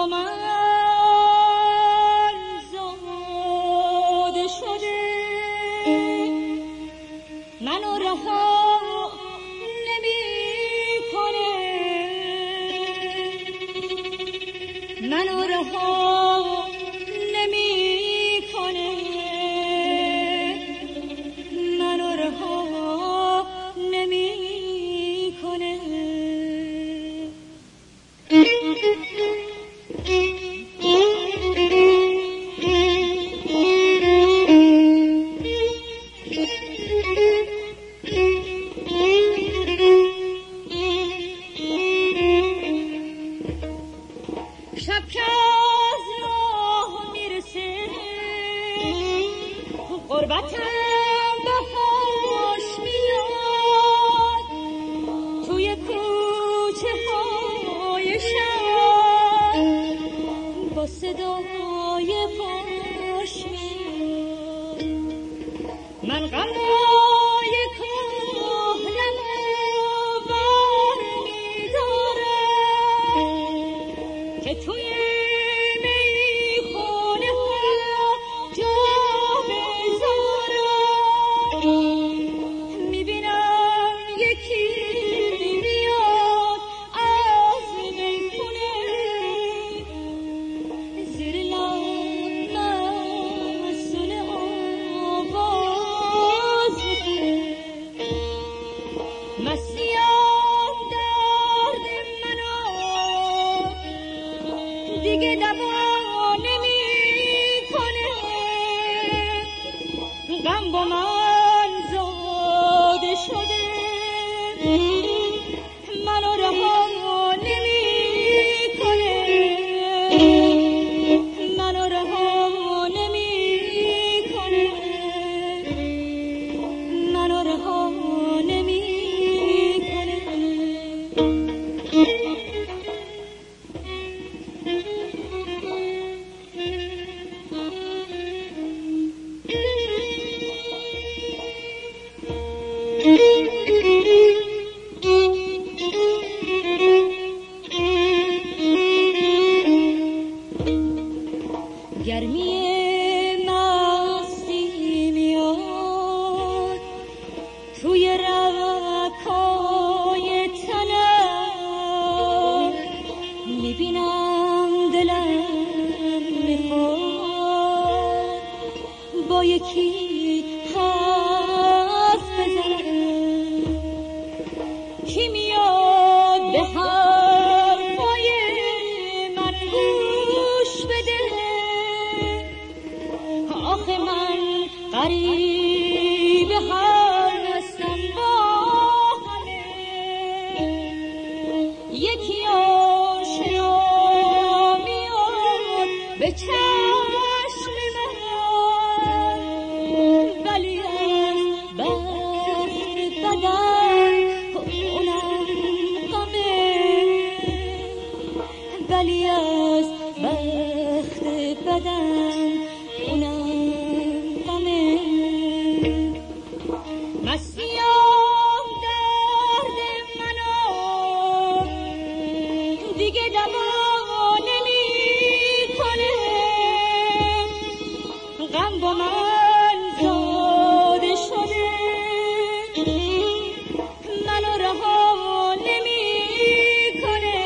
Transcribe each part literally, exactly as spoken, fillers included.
با من زاده شده، منو رها نمی کنه، منو رها نمی کنه، منو رها نمی کنه. شب که از راه میرسه غربتم به هوش میاد، توی کوچه های شب با صدای پاش میاد. من غمای کهنم بر میدارم که توی میخونه ها جا بذارم. میبینم یکی میاد از میخونه، زیر لب مسونه آواز میکنه. مسیح درد منو دیگه دوا نمی کنه، غم با من زاده شده، منو رها نمی کنه، منو رها نمی کنه، منو رها نمی کنه. گرمی مستی میاد توی رگ‌های تنم، میبینم دلم میخواد با یکی حرف بزنم. کی میاد به حرفای من گوش بده؟ آخه من غریب هستم با همه، یکی آشنا میاد به چشم من، ولی از بخت بدن اونم غمه، ولی از بخت بدن اونم غمه. مسیح درد منو دیگه دوا نمی کنه، غم با من زاده شده، منو رها نمی کنه،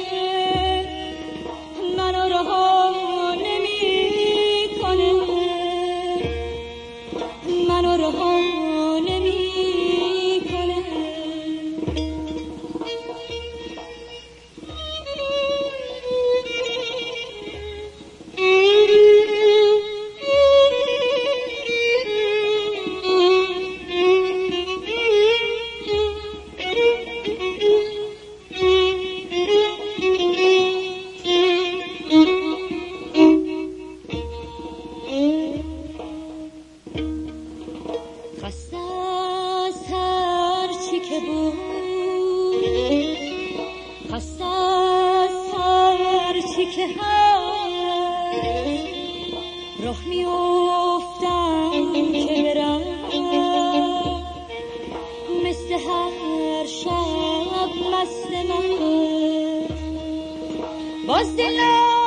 منو رها نمی کنه، منو رها نمی کنه. خسته از هر چی که بود، خسته از هر چی که هست، راه میافتم که برم مثل هر شب مست من، باز دلم